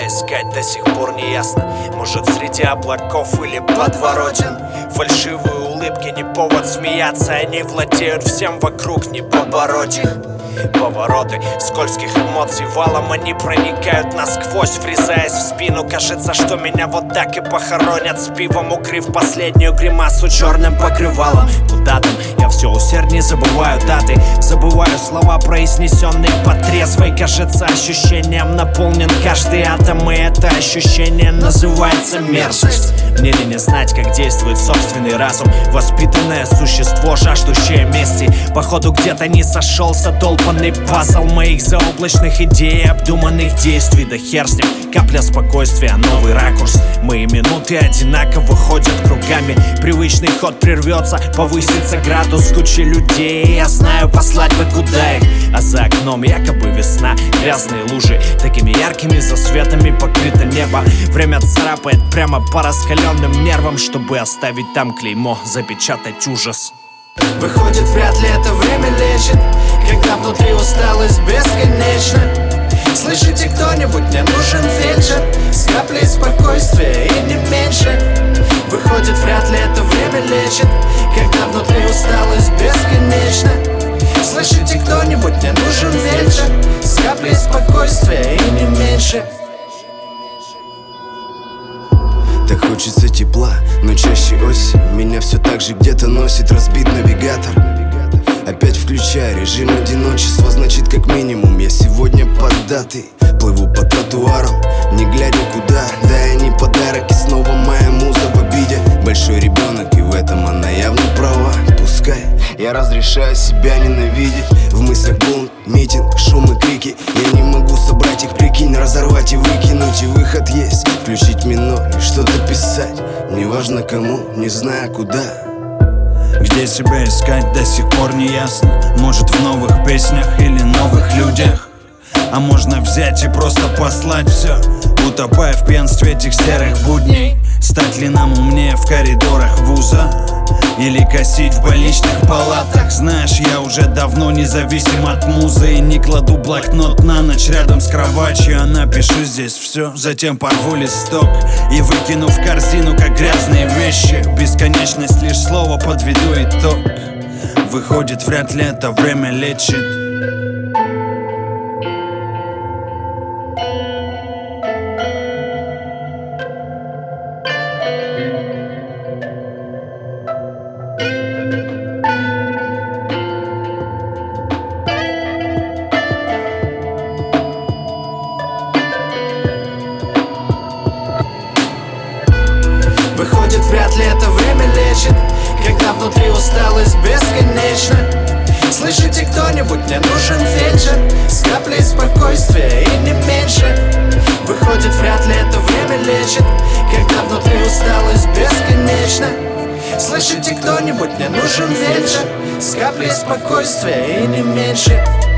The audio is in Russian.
себя искать до сих пор не ясно. Может, среди облаков или подворотен. Фальшивые улыбки не повод смеяться. Они владеют всем вокруг, не побороть их. Повороты скользких эмоций валом, они проникают насквозь, врезаясь в спину. Кажется, что меня вот так и похоронят с пивом, укрыв последнюю гримасу черным покрывалом. Куда там? Я все усерднее забываю даты, забываю слова, произнесенные по трезвой. Кажется, ощущением наполнен каждый атом, и это ощущение называется мерзость. Мне ли не знать, как действует собственный разум? Воспитанное существо, жаждущее мести. Походу где-то не сошелся долбанный пазл моих заоблачных идей, обдуманных действий. Да хер с ним, капля спокойствия, новый ракурс. Мои минуты одинаково ходят кругами. Привычный ход прервется, повысится градус кучи людей. Я знаю, послать бы куда их. А за окном якобы весна, грязные лужи такими яркими засветами покрыто небо. Время царапает прямо по раскаленным нервам, чтобы оставить там клеймо, запечатать ужас. Выходит, вряд ли это время лечит, когда внутри усталость бесконечна. Слышите кто-нибудь, мне нужен фельдшер с каплей спокойствия и не меньше. Выходит, вряд ли это время лечит, когда внутри усталость бесконечна. Слышите кто-нибудь, мне нужен фельдшер с каплей спокойствия и не меньше. Так хочется тепла, но чаще осень. Меня все так же где-то носит разбит навигатор. Опять включаю режим одиночества, значит как минимум я сегодня поддатый. Плыву по тротуарам, не глядя куда. Да и не подарок, и снова моя муза в обиде. Большой ребенок, и в этом она явно права. Пускай я разрешаю себя ненавидеть. В мыслях бунт, митинг, шум и крики. Я не могу собрать их, прикинь, разорвать и выкинуть. И выход есть, включить минор и что-то писать. Неважно кому, не знаю куда. Где себя искать до сих пор не ясно. Может в новых песнях или новых людях. А можно взять и просто послать все, утопая в пьянстве этих серых будней. Стать ли нам умнее в коридорах вуза или косить в больничных палатах? Знаешь, я уже давно независим от музы и не кладу блокнот на ночь рядом с кроватью. А напишу здесь все, затем порву листок и выкину в корзину, как грязные вещи. Бесконечность лишь слово, подведу итог. Выходит, вряд ли это время лечит. Выходит, вряд ли это время лечит, когда внутри усталость бесконечна. Слышите кто-нибудь, мне нужен фельдшер с каплей спокойствия и не меньше. Выходит, вряд ли это время лечит, когда внутри усталость бесконечна. Слышите кто-нибудь, мне нужен фельдшер с каплей спокойствия и не меньше.